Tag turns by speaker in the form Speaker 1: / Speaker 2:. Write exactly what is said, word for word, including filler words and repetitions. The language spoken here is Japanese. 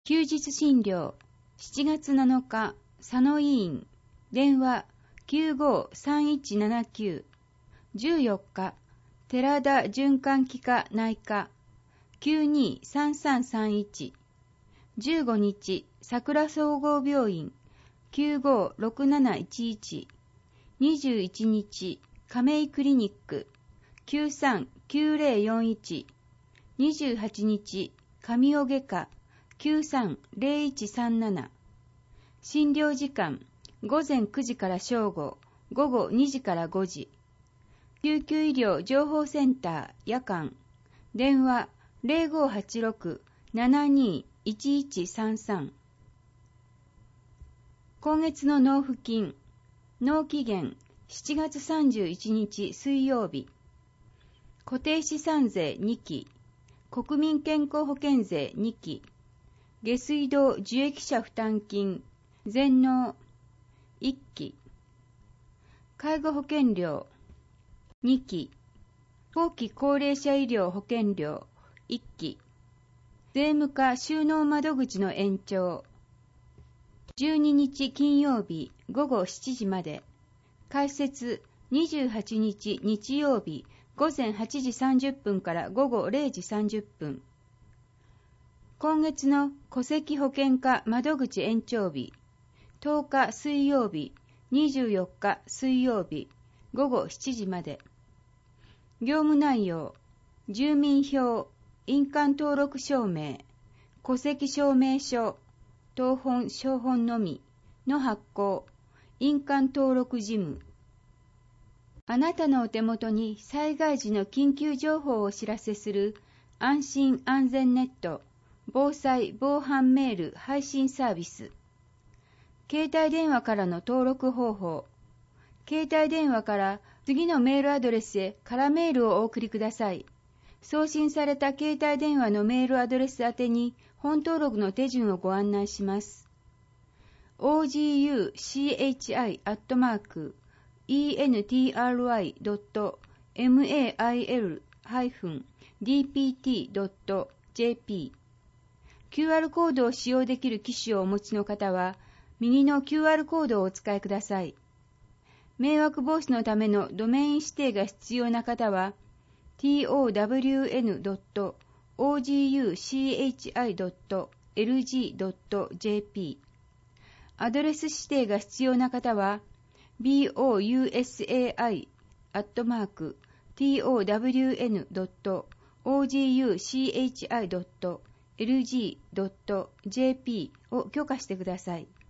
Speaker 1: 休日診療しちがつなのか佐野医院電話 きゅうごーさんいちななきゅう じゅうよっか寺田循環器科内科 きゅうにーさんさんさんいち じゅうごにち桜総合病院 きゅうごーろくなないちいち にじゅういちにち亀井クリニック きゅうさんきゅうぜろよんいち にじゅうはちにち神尾外科 きゅうさんぜろいちさんなな 診療時間ごぜんくじから正午、午後にじからごじ。救急医療情報センター夜間電話 ゼロごーはちろく ななにーいちいちさんさん。今月の納付金納期限しちがつさんじゅういちにち水曜日。固定資産税にき、国民健康保険税にき、下水道受益者負担金全納いっき、介護保険料にき、後期高齢者医療保険料いっき、税務課収納窓口の延長じゅうににち金曜日午後しちじまで、開設にじゅうはちにち日曜日午前はちじさんじゅっぷんから午後れいじさんじゅっぷん。今月の戸籍保険課窓口延長日とおか水曜日、にじゅうよっか水曜日午後しちじまで。業務内容、住民票、印鑑登録証明、戸籍証明書、謄本証本のみの発行、印鑑登録事務。あなたのお手元に災害時の緊急情報をお知らせする安心安全ネット防災防犯メール配信サービス。携帯電話からの登録方法。携帯電話から次のメールアドレスへ空メールをお送りください。送信された携帯電話のメールアドレス宛てに本登録の手順をご案内します。オージーユーシーエイチアイ アットマーク イーエヌティーアールアイ ドット メール ハイフン ディーピーティー ドット ジェーピー。キューアール コードを使用できる機種をお持ちの方は、右の キューアール コードをお使いください。迷惑防止のためのドメイン指定が必要な方は、トウン ドット オージーユーシーエイチアイ ドット エルジー ドット ジェーピー。アドレス指定が必要な方は、ボウサイ アットマーク トウン ドット オージーユーシーエイチアイ ドット エルジー ドット ジェーピー を許可してください。